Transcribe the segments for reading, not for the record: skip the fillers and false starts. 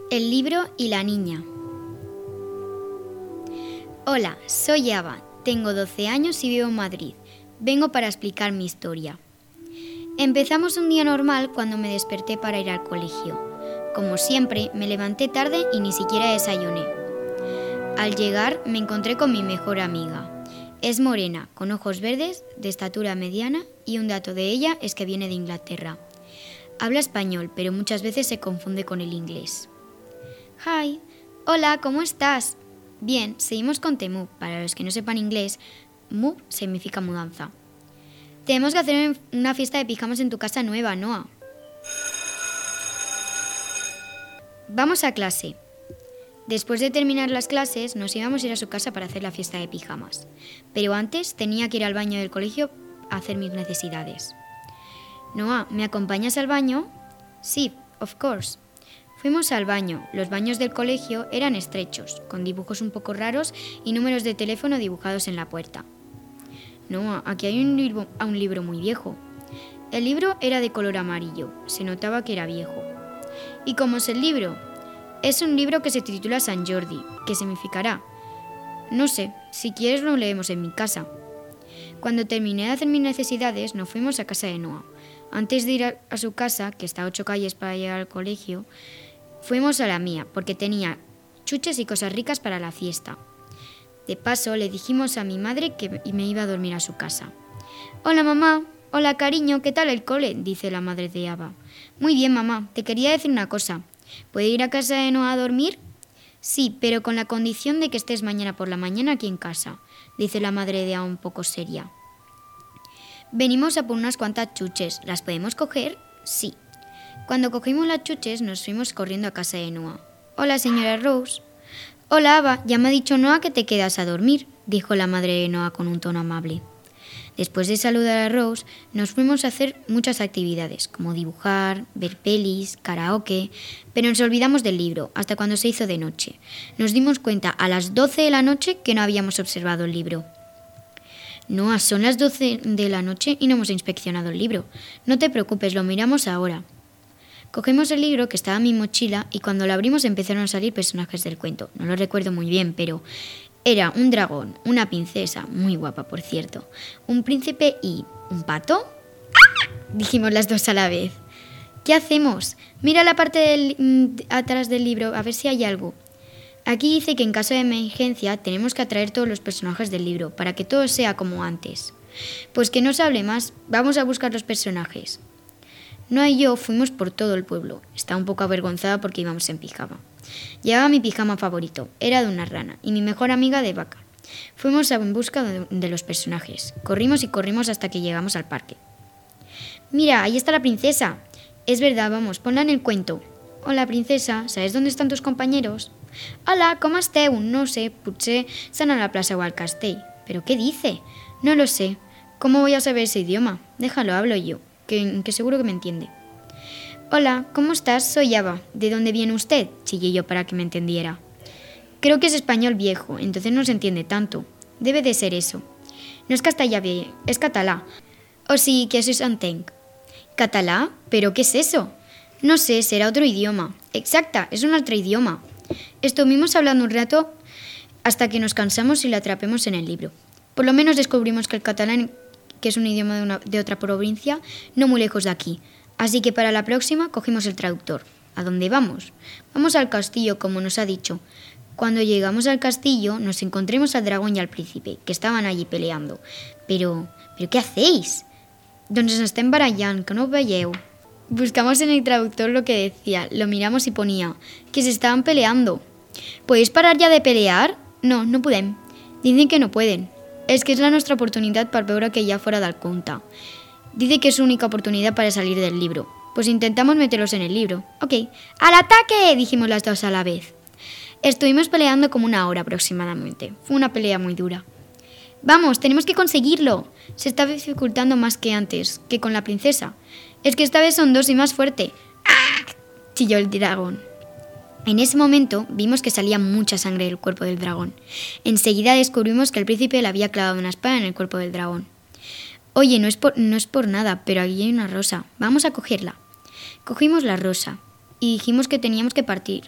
El libro y la niña. Hola, soy Ava, tengo 12 años y vivo en Madrid. Vengo para explicar mi historia. Empezamos un día normal cuando me desperté para ir al colegio. Como siempre, me levanté tarde y ni siquiera desayuné. Al llegar, me encontré con mi mejor amiga. Es morena, con ojos verdes, de estatura mediana, y un dato de ella es que viene de Inglaterra. Habla español, pero muchas veces se confunde con el inglés. Hi, hola, ¿cómo estás? Bien, seguimos con The Move. Para los que no sepan inglés, move significa mudanza. Tenemos que hacer una fiesta de pijamas en tu casa nueva, Noah. Vamos a clase. Después de terminar las clases, nos íbamos a ir a su casa para hacer la fiesta de pijamas. Pero antes tenía que ir al baño del colegio a hacer mis necesidades. Noah, ¿me acompañas al baño? Sí, of course. Fuimos al baño. Los baños del colegio eran estrechos, con dibujos un poco raros y números de teléfono dibujados en la puerta. No, aquí hay un libro muy viejo. El libro era de color amarillo, se notaba que era viejo. ¿Y cómo es el libro? Es un libro que se titula San Jordi, que significará. No sé, si quieres lo leemos en mi casa. Cuando terminé de hacer mis necesidades, nos fuimos a casa de Noah. Antes de ir a su casa, que está a 8 calles para llegar al colegio, fuimos a la mía, porque tenía chuches y cosas ricas para la fiesta. De paso, le dijimos a mi madre que me iba a dormir a su casa. Hola, mamá. Hola, cariño. ¿Qué tal el cole? Dice la madre de Ava. Muy bien, mamá. Te quería decir una cosa. ¿Puedo ir a casa de Noah a dormir? Sí, pero con la condición de que estés mañana por la mañana aquí en casa, dice la madre de Ava un poco seria. Venimos a por unas cuantas chuches. ¿Las podemos coger? Sí. Cuando cogimos las chuches, nos fuimos corriendo a casa de Noah. Hola, señora Rose. Hola, Ava, ya me ha dicho Noah que te quedas a dormir, dijo la madre de Noah con un tono amable. Después de saludar a Rose, nos fuimos a hacer muchas actividades, como dibujar, ver pelis, karaoke, pero nos olvidamos del libro, hasta cuando se hizo de noche. Nos dimos cuenta a las 12 de la noche que no habíamos observado el libro. Noah, son las 12 de la noche y no hemos inspeccionado el libro. No te preocupes, lo miramos ahora. Cogemos el libro que estaba en mi mochila y cuando lo abrimos empezaron a salir personajes del cuento. No lo recuerdo muy bien, pero era un dragón, una princesa, muy guapa por cierto, un príncipe y ¿un pato? ¡Ah! Dijimos las dos a la vez. ¿Qué hacemos? Mira la parte atrás del libro a ver si hay algo. Aquí dice que en caso de emergencia tenemos que atraer todos los personajes del libro para que todo sea como antes. Pues que no se hable más, vamos a buscar los personajes. Noah y yo fuimos por todo el pueblo. Estaba un poco avergonzada porque íbamos en pijama. Llevaba mi pijama favorito, era de una rana, y mi mejor amiga de vaca. Fuimos en busca de los personajes. Corrimos y corrimos hasta que llegamos al parque. Mira, ahí está la princesa. Es verdad, vamos, ponla en el cuento. Hola, princesa, ¿sabes dónde están tus compañeros? Hola, ¿cómo esteu? No sé, potser s'han a la plaça o al castell. ¿Pero qué dice? No lo sé. ¿Cómo voy a saber ese idioma? Déjalo, hablo yo. Que seguro que me entiende. Hola, ¿cómo estás? Soy Ava. ¿De dónde viene usted? Chillé yo para que me entendiera. Creo que es español viejo, entonces no se entiende tanto. Debe de ser eso. No es castellà viejo, es catalá. O sí, que eso es entenc. ¿Catalá? ¿Pero qué es eso? No sé, será otro idioma. Exacta, es un otro idioma. Estuvimos hablando un rato hasta que nos cansamos y la atrapemos en el libro. Por lo menos descubrimos que el catalán, que es un idioma de otra provincia, no muy lejos de aquí. Así que para la próxima cogimos el traductor. ¿A dónde vamos? Vamos al castillo, como nos ha dicho. Cuando llegamos al castillo, nos encontramos al dragón y al príncipe, que estaban allí peleando. Pero ¿qué hacéis? Doncs ens estem barallant, que no ho veieu. Buscamos en el traductor lo que decía, lo miramos y ponía que se estaban peleando. ¿Podéis parar ya de pelear? No, no podem. Dicen que no pueden. Es que es la nuestra oportunidad para veure que ya fuera del conte. Dice que es su única oportunidad para salir del libro. Pues intentamos meterlos en el libro. Ok, ¡al ataque!, dijimos las dos a la vez. Estuvimos peleando como 1 hora aproximadamente. Fue una pelea muy dura. Vamos, tenemos que conseguirlo. Se está dificultando más que antes, que con la princesa. Es que esta vez son 2 y más fuerte. ¡Ah!, chilló el dragón. En ese momento vimos que salía mucha sangre del cuerpo del dragón. Enseguida descubrimos que el príncipe le había clavado una espada en el cuerpo del dragón. Oye, no es por nada, pero aquí hay una rosa. Vamos a cogerla. Cogimos la rosa y dijimos que teníamos que partir.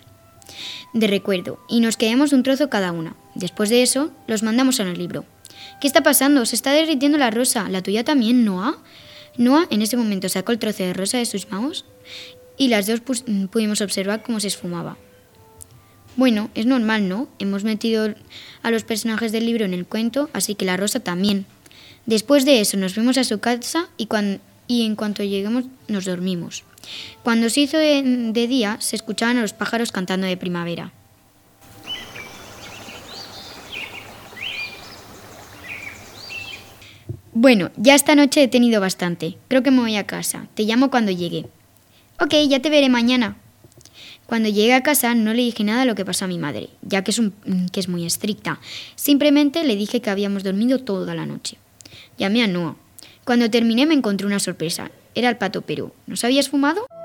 de recuerdo y nos quedamos un trozo cada una. Después de eso, los mandamos a el libro. ¿Qué está pasando? Se está derritiendo la rosa. ¿La tuya también, Noah? Noah en ese momento sacó el trozo de rosa de sus manos y las dos pudimos observar cómo se esfumaba. Bueno, es normal, ¿no? Hemos metido a los personajes del libro en el cuento, así que la rosa también. Después de eso nos fuimos a su casa y en cuanto llegamos nos dormimos. Cuando se hizo de día se escuchaban a los pájaros cantando de primavera. Bueno, ya esta noche he tenido bastante. Creo que me voy a casa. Te llamo cuando llegue. Ok, ya te veré mañana. Cuando llegué a casa no le dije nada de lo que pasó a mi madre, ya que es muy estricta. Simplemente le dije que habíamos dormido toda la noche. Llamé a Noah. Cuando terminé me encontré una sorpresa. Era el pato Perú. ¿Nos habías fumado?